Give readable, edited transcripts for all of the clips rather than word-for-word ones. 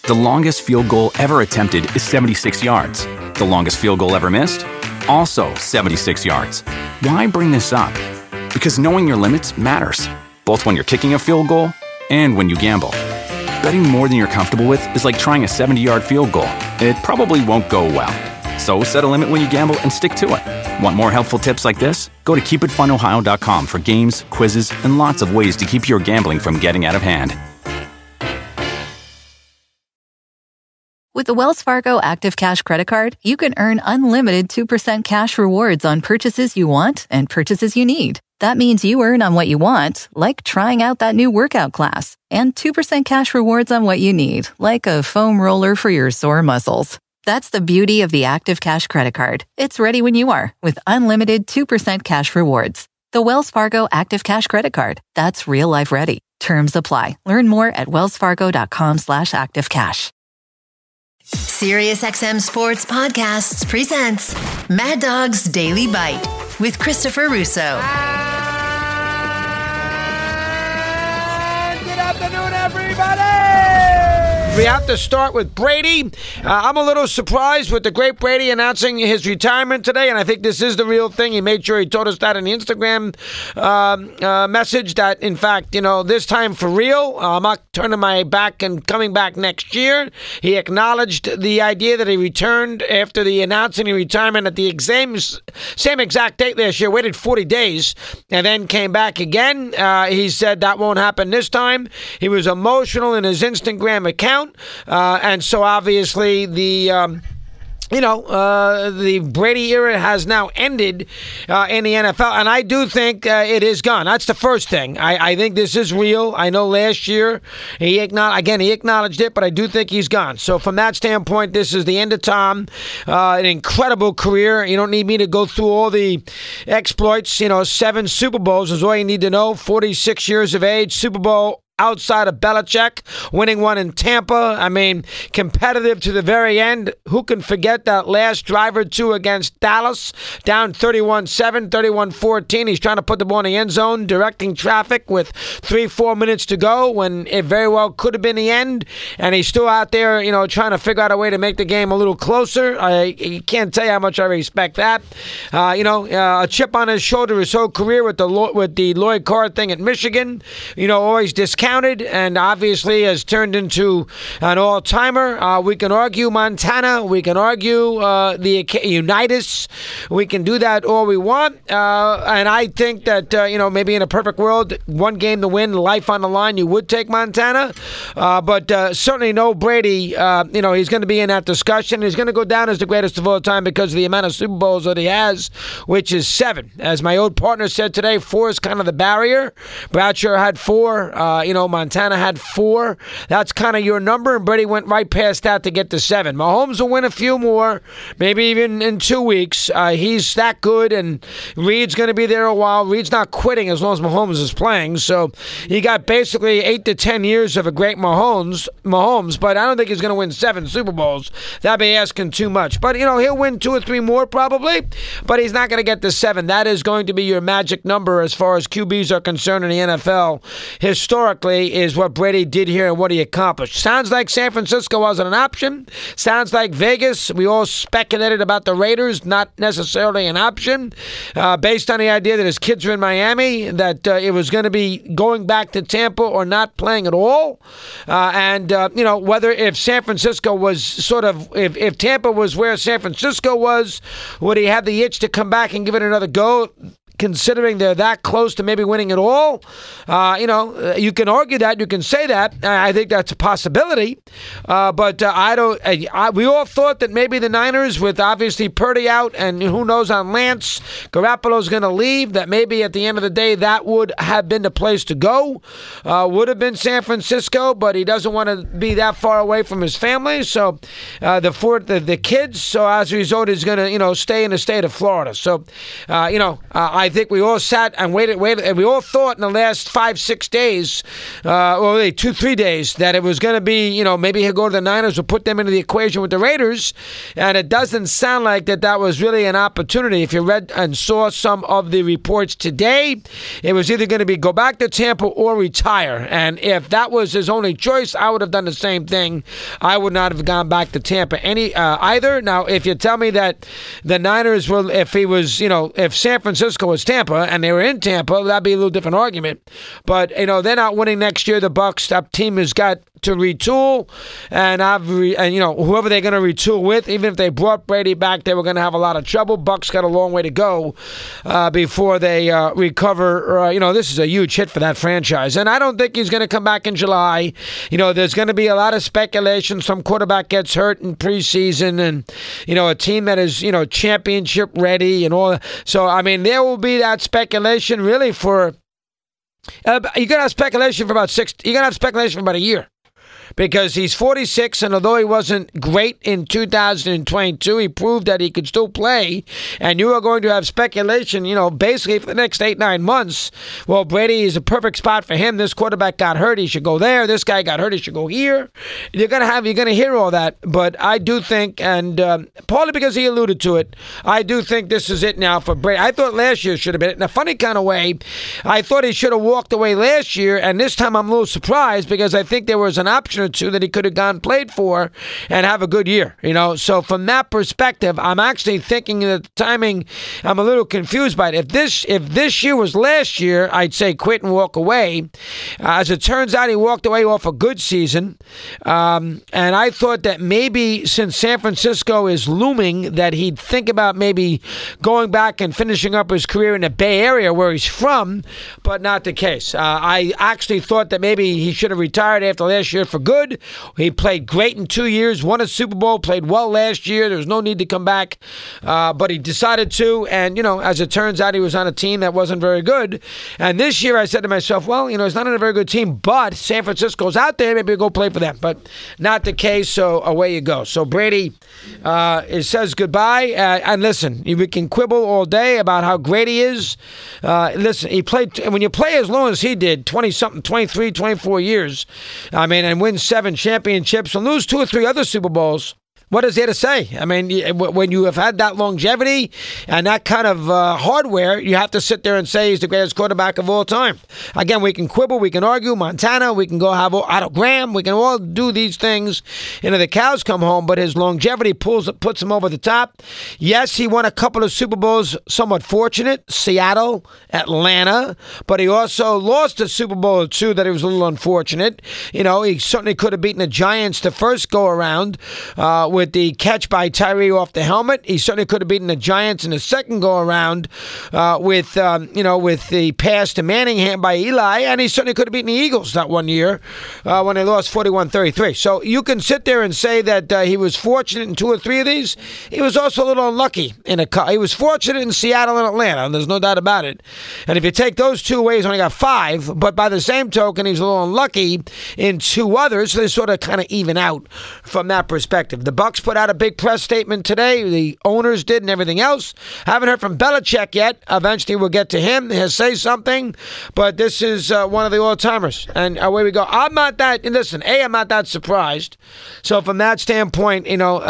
The longest field goal ever attempted is 76 yards. The longest field goal ever missed? Also 76 yards. Why bring this up? Because knowing your limits matters, both when you're kicking a field goal and when you gamble. Betting more than you're comfortable with is like trying a 70-yard field goal. It probably won't go well. So set a limit when you gamble and stick to it. Want more helpful tips like this? Go to keepitfunohio.com for games, quizzes, and lots of ways to keep your gambling from getting out of hand. With the Wells Fargo Active Cash Credit Card, you can earn unlimited 2% cash rewards on purchases you want and purchases you need. That means you earn on what you want, like trying out that new workout class, and 2% cash rewards on what you need, like a foam roller for your sore muscles. That's the beauty of the Active Cash Credit Card. It's ready when you are, with unlimited 2% cash rewards. The Wells Fargo Active Cash Credit Card. That's real life ready. Terms apply. Learn more at wellsfargo.com/activecash. SiriusXM Sports Podcasts presents Mad Dog's Daily Bite with Christopher Russo. Good afternoon, everybody! We have to start with Brady. I'm a little surprised with the great Brady announcing his retirement today, and I think this is the real thing. He made sure he told us that in the Instagram message that, in fact, this time for real. I'm not turning my back and coming back next year. He acknowledged the idea that he returned after the announcing his retirement at the same exact date last year, waited 40 days, and then came back again. He said that won't happen this time. He was emotional in his Instagram account. And so obviously the Brady era has now ended in the NFL, and I do think it is gone. That's the first thing. I think this is real. I know last year he acknowledged it, but I do think he's gone. So from that standpoint, this is the end of Tom. An incredible career. You don't need me to go through all the exploits. 7 Super Bowls is all you need to know. 46 years of age, Super Bowl outside of Belichick, winning one in Tampa. I mean, competitive to the very end. Who can forget that last drive or two against Dallas? Down 31-7, 31-14. He's trying to put the ball in the end zone, directing traffic with 3-4 minutes to go when it very well could have been the end. And he's still out there, trying to figure out a way to make the game a little closer. I can't tell you how much I respect that. A chip on his shoulder his whole career with the Lloyd Carr thing at Michigan. Always discounted. And obviously has turned into an all-timer. We can argue Montana. We can argue the Unitas. We can do that all we want. And I think that, maybe in a perfect world, one game to win, life on the line, you would take Montana. But certainly no Brady. He's going to be in that discussion. He's going to go down as the greatest of all time because of the amount of Super Bowls that he has, which is 7. As my old partner said today, 4 is kind of the barrier. Bradshaw had 4. Montana had 4. That's kind of your number, and Brady went right past that to get to 7. Mahomes will win a few more, maybe even in 2 weeks. He's that good, and Reed's going to be there a while. Reed's not quitting as long as Mahomes is playing, so you got basically 8 to 10 years of a great Mahomes, but I don't think he's going to win 7 Super Bowls. That'd be asking too much. But, he'll win 2 or 3 more probably, but he's not going to get to 7. That is going to be your magic number as far as QBs are concerned in the NFL. Historically, is what Brady did here and what he accomplished. Sounds like San Francisco wasn't an option. Sounds like Vegas. We all speculated about the Raiders, not necessarily an option, based on the idea that his kids are in Miami, that it was going to be going back to Tampa or not playing at all. Whether if San Francisco was if Tampa was where San Francisco was, would he have the itch to come back and give it another go? Considering they're that close to maybe winning it all. You can argue that. You can say that. I think that's a possibility. But I don't. We all thought that maybe the Niners, with obviously Purdy out and who knows on Lance, Garoppolo's going to leave, that maybe at the end of the day that would have been the place to go. Would have been San Francisco, but he doesn't want to be that far away from his family. So the kids. So as a result, he's going to stay in the state of Florida. So I think we all sat and waited, and we all thought in the last 5-6 days, or really 2-3 days, that it was going to be, maybe he'll go to the Niners or put them into the equation with the Raiders, and it doesn't sound like that was really an opportunity. If you read and saw some of the reports today, it was either going to be go back to Tampa or retire, and if that was his only choice, I would have done the same thing. I would not have gone back to Tampa either. Now, if you tell me that the Niners were, if San Francisco was Tampa and they were in Tampa, that'd be a little different argument. But they're not winning next year. The Bucs, that team has got to retool, and whoever they're going to retool with, even if they brought Brady back, they were going to have a lot of trouble. Bucs got a long way to go before they recover. This is a huge hit for that franchise, and I don't think he's going to come back in July. There's going to be a lot of speculation. Some quarterback gets hurt in preseason, and a team that is championship ready and all. So there will be that speculation really for. You're gonna have speculation for about a year. Because he's 46, and although he wasn't great in 2022, he proved that he could still play. And you are going to have speculation, basically for the next 8-9 months. Well, Brady is a perfect spot for him. This quarterback got hurt, he should go there. This guy got hurt, he should go here. You're gonna hear all that. But I do think, and partly because he alluded to it, I do think this is it now for Brady. I thought last year should have been it. In a funny kind of way, I thought he should have walked away last year, and this time I'm a little surprised because I think there was an option or two that he could have gone played for and have a good year, So from that perspective, I'm actually thinking that the timing, I'm a little confused by it. If this year was last year, I'd say quit and walk away. As it turns out, he walked away off a good season. And I thought that maybe since San Francisco is looming, that he'd think about maybe going back and finishing up his career in the Bay Area where he's from, but not the case. I actually thought that maybe he should have retired after last year for good. He played great in 2 years, won a Super Bowl, played well last year. There was no need to come back, but he decided to. And, as it turns out, he was on a team that wasn't very good. And this year I said to myself, well, he's not on a very good team, but San Francisco's out there. Maybe we'll go play for them. But not the case, so away you go. So Brady says goodbye. And listen, we can quibble all day about how great he is. Listen, he played, when you play as long as he did, 20-something, 23, 24 years, and win 7 championships and lose 2 or 3 other Super Bowls. What is there to say? When you have had that longevity and that kind of hardware, you have to sit there and say he's the greatest quarterback of all time. Again, we can quibble, we can argue, Montana, we can go have Otto Graham, we can all do these things. The cows come home, but his longevity puts him over the top. Yes, he won a couple of Super Bowls, somewhat fortunate, Seattle, Atlanta, but he also lost a Super Bowl or 2 that he was a little unfortunate. He certainly could have beaten the Giants the first go around with the catch by Tyree off the helmet. He certainly could have beaten the Giants in the second go-around with the pass to Manningham by Eli, and he certainly could have beaten the Eagles that one year when they lost 41-33. So you can sit there and say that he was fortunate in 2 or 3 of these. He was also a little unlucky he was fortunate in Seattle and Atlanta, and there's no doubt about it. And if you take those 2 away, he's only got 5, but by the same token, he's a little unlucky in 2 others, so they sort of kind of even out from that perspective. The Bucs put out a big press statement today. The owners did and everything else. Haven't heard from Belichick yet. Eventually we'll get to him. He'll say something. But this is one of the all-timers. And away we go. I'm not that surprised. So from that standpoint, we all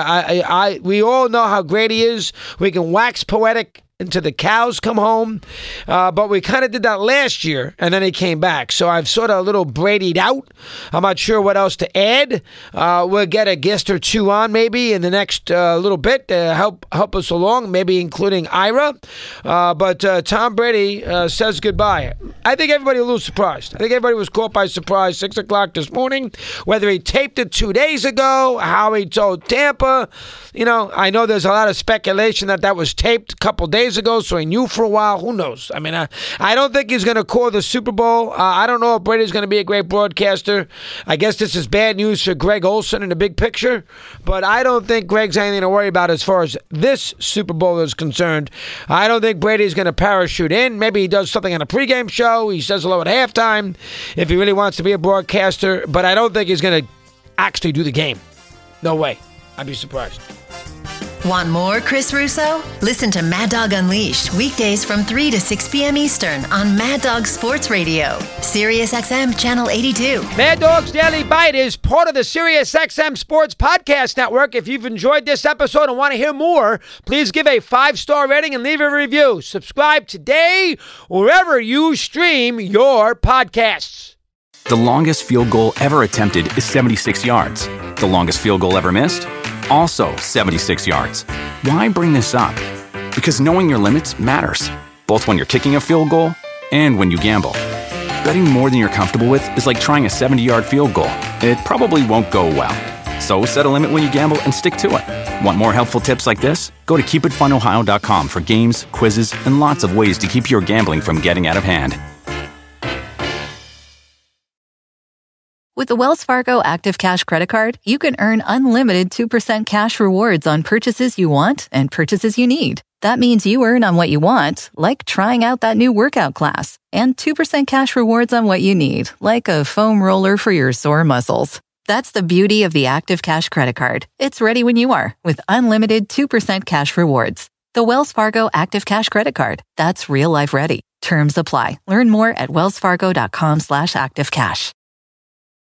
know how great he is. We can wax poetic until the cows come home. But we kind of did that last year, and then he came back. So I've sort of a little Brady'd out. I'm not sure what else to add. We'll get a guest or 2 on maybe in the next little bit to help us along, maybe including Ira. But Tom Brady says goodbye. I think everybody a little surprised. I think everybody was caught by surprise 6 o'clock this morning, whether he taped it 2 days ago, how he told Tampa. I know there's a lot of speculation that was taped a couple days ago, so he knew for a while. Who knows? I don't think he's going to call the Super Bowl. I don't know if Brady's going to be a great broadcaster. I guess this is bad news for Greg Olsen in the big picture, but I don't think Greg's anything to worry about as far as this Super Bowl is concerned. I don't think Brady's going to parachute in. Maybe he does something on a pregame show. He says hello at halftime if he really wants to be a broadcaster, but I don't think he's going to actually do the game. No way. I'd be surprised. Want more Chris Russo? Listen to Mad Dog Unleashed weekdays from 3 to 6 p.m. Eastern on Mad Dog Sports Radio, Sirius XM Channel 82. Mad Dog's Daily Bite is part of the Sirius XM Sports Podcast Network. If you've enjoyed this episode and want to hear more, please give a 5-star rating and leave a review. Subscribe today wherever you stream your podcasts. The longest field goal ever attempted is 76 yards. The longest field goal ever missed? Also 76 yards. Why bring this up? Because knowing your limits matters, both when you're kicking a field goal and when you gamble. Betting more than you're comfortable with is like trying a 70-yard field goal. It probably won't go well. So set a limit when you gamble and stick to it. Want more helpful tips like this? Go to keepitfunohio.com for games, quizzes, and lots of ways to keep your gambling from getting out of hand. With the Wells Fargo Active Cash Credit Card, you can earn unlimited 2% cash rewards on purchases you want and purchases you need. That means you earn on what you want, like trying out that new workout class, and 2% cash rewards on what you need, like a foam roller for your sore muscles. That's the beauty of the Active Cash Credit Card. It's ready when you are, with unlimited 2% cash rewards. The Wells Fargo Active Cash Credit Card. That's real life ready. Terms apply. Learn more at wellsfargo.com/activecash.